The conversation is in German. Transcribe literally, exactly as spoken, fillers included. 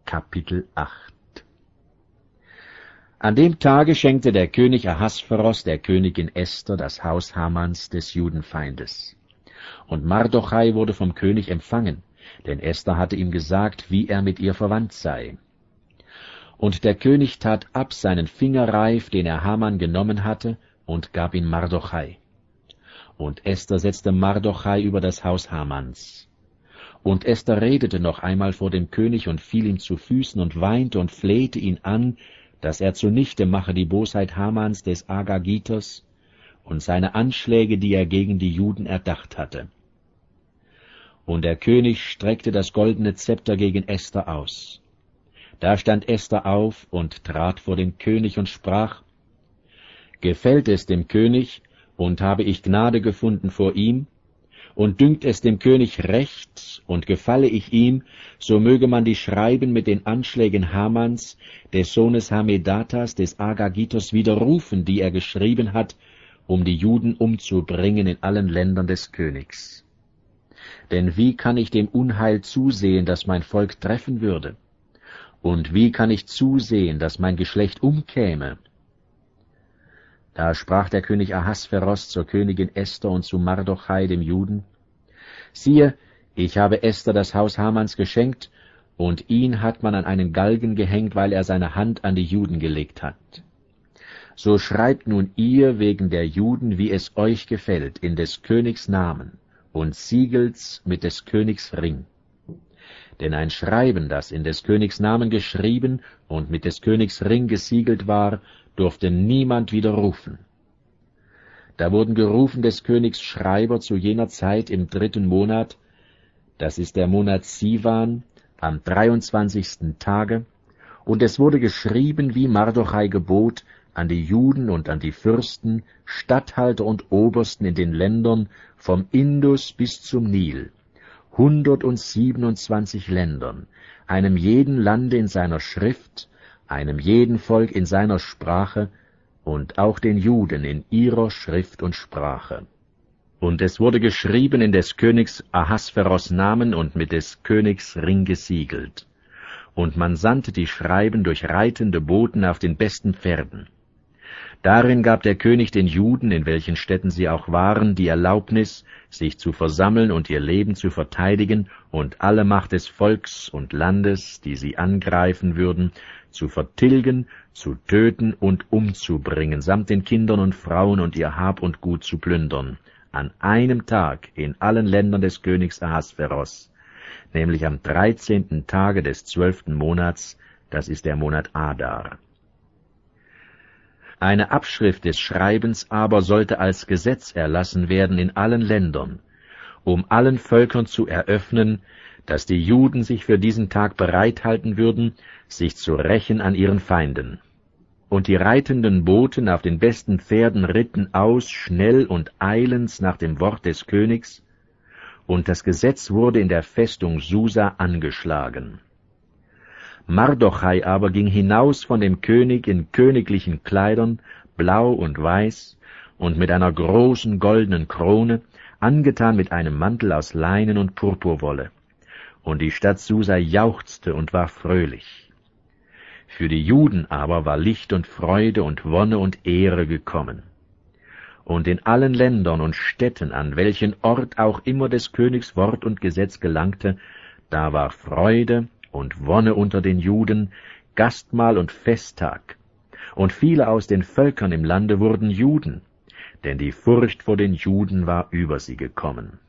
Kapitel acht. An dem Tage schenkte der König Ahasveros der Königin Esther das Haus Hamans des Judenfeindes. Und Mardochai wurde vom König empfangen, denn Esther hatte ihm gesagt, wie er mit ihr verwandt sei. Und der König tat ab seinen Fingerreif, den er Haman genommen hatte, und gab ihn Mardochai. Und Esther setzte Mardochai über das Haus Hamans. Und Esther redete noch einmal vor dem König und fiel ihm zu Füßen und weinte und flehte ihn an, dass er zunichte mache die Bosheit Hamans des Agagiters und seine Anschläge, die er gegen die Juden erdacht hatte. Und der König streckte das goldene Zepter gegen Esther aus. Da stand Esther auf und trat vor den König und sprach: Gefällt es dem König, und habe ich Gnade gefunden vor ihm, und dünkt es dem König recht, und gefalle ich ihm, so möge man die Schreiben mit den Anschlägen Hamans, des Sohnes Hamedatas, des Agagiters, widerrufen, die er geschrieben hat, um die Juden umzubringen in allen Ländern des Königs. Denn wie kann ich dem Unheil zusehen, das mein Volk treffen würde? Und wie kann ich zusehen, dass mein Geschlecht umkäme? Da sprach der König Ahasveros zur Königin Esther und zu Mardochai, dem Juden: Siehe, ich habe Esther das Haus Hamans geschenkt, und ihn hat man an einen Galgen gehängt, weil er seine Hand an die Juden gelegt hat. So schreibt nun ihr wegen der Juden, wie es euch gefällt, in des Königs Namen, und siegelt's mit des Königs Ring. Denn ein Schreiben, das in des Königs Namen geschrieben und mit des Königs Ring gesiegelt war, durfte niemand widerrufen. Da wurden gerufen des Königs Schreiber zu jener Zeit im dritten Monat, das ist der Monat Sivan, am dreiundzwanzigsten Tage, und es wurde geschrieben, wie Mardochai gebot, an die Juden und an die Fürsten, Statthalter und Obersten in den Ländern, vom Indus bis zum Nil, hundertsiebenundzwanzig Ländern, einem jeden Lande in seiner Schrift, einem jeden Volk in seiner Sprache und auch den Juden in ihrer Schrift und Sprache. Und es wurde geschrieben in des Königs Ahasveros Namen und mit des Königs Ring gesiegelt. Und man sandte die Schreiben durch reitende Boten auf den besten Pferden. Darin gab der König den Juden, in welchen Städten sie auch waren, die Erlaubnis, sich zu versammeln und ihr Leben zu verteidigen und alle Macht des Volks und Landes, die sie angreifen würden, zu vertilgen, zu töten und umzubringen, samt den Kindern und Frauen und ihr Hab und Gut zu plündern, an einem Tag in allen Ländern des Königs Ahasveros, nämlich am dreizehnten Tage des zwölften Monats, das ist der Monat Adar. Eine Abschrift des Schreibens aber sollte als Gesetz erlassen werden in allen Ländern, um allen Völkern zu eröffnen, dass die Juden sich für diesen Tag bereithalten würden, sich zu rächen an ihren Feinden. Und die reitenden Boten auf den besten Pferden ritten aus, schnell und eilends nach dem Wort des Königs, und das Gesetz wurde in der Festung Susa angeschlagen. Mardochai aber ging hinaus von dem König in königlichen Kleidern, blau und weiß, und mit einer großen goldenen Krone, angetan mit einem Mantel aus Leinen und Purpurwolle. Und die Stadt Susa jauchzte und war fröhlich. Für die Juden aber war Licht und Freude und Wonne und Ehre gekommen. Und in allen Ländern und Städten, an welchen Ort auch immer des Königs Wort und Gesetz gelangte, da war Freude und Wonne unter den Juden, Gastmahl und Festtag. Und viele aus den Völkern im Lande wurden Juden, denn die Furcht vor den Juden war über sie gekommen.